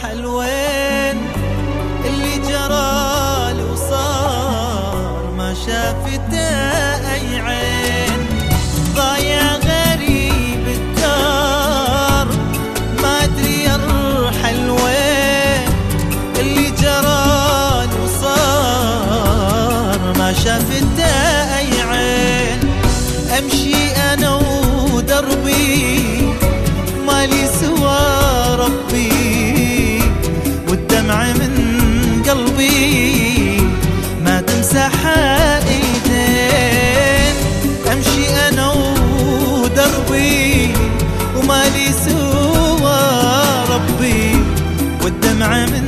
حلوين اللي جرالي وصار ما شافته أي عين. ضايع غريب الدار ما أدري أرحل وين، اللي جرالي وصار ما شافته أي عين. أمشي أنا ودربي مالي سوى ربي، والدمع من قلبي ما تمسح ايدين. امشي انا ودربي ومالي سوى ربي، والدمع من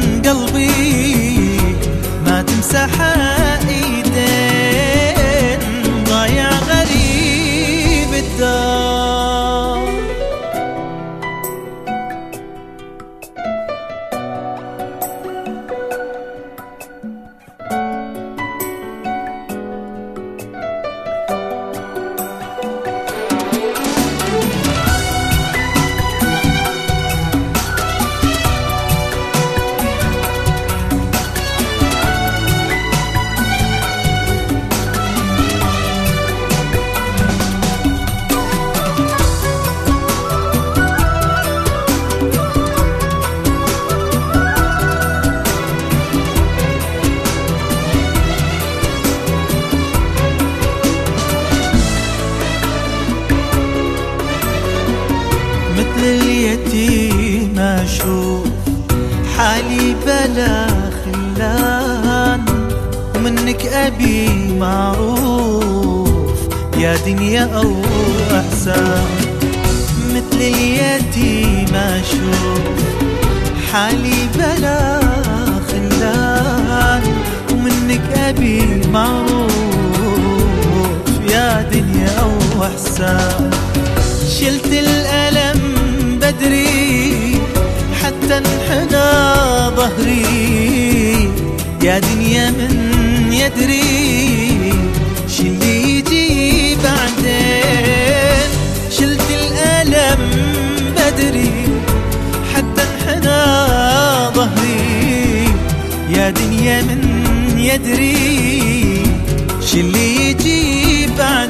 قلبي ما تمسح ايدين. ضايع غريب الدار. مثل اليتيم أشوف حالي بلا خلان، ومنك أبي معروف يا دنيا أو أحسان. مثل اليتيم أشوف حالي بلا خلان، ومنك أبي معروف يا دنيا أو أحسان. شلت الألم بدري حتى انحنى ظهري، يا دنيا من يدري شي اللي يجي بعدين. شلت الألم بدري حتى انحنى ظهري، يا دنيا من يدري شي اللي يجي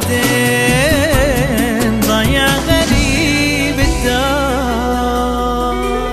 بعدين. ضايع غريب الدار.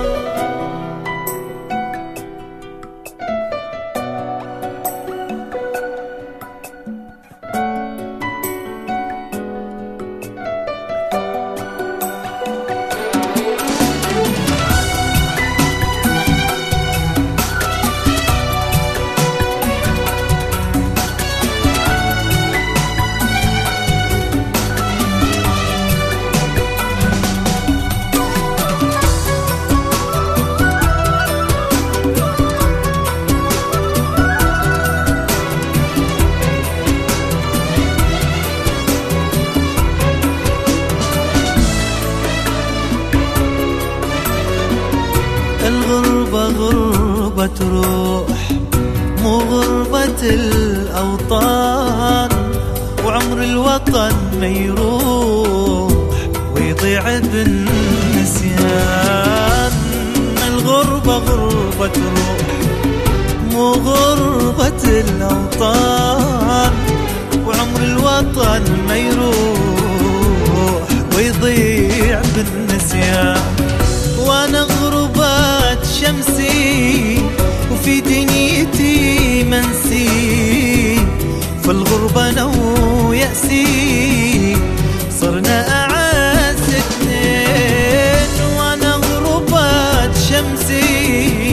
الغربة غربة روح مو غربة الأوطان، وعمر الوطن ما يروح ويضيع بالنسيان. الغربة غربة روح مو غربة الأوطان، وعمر الوطن ما يروح ويضيع بالنسيان. وانا غربت شمسي وفي دنيتي منسي، فالغربة انا ويأسي صرنا اعز اثنين. وانا غربت شمسي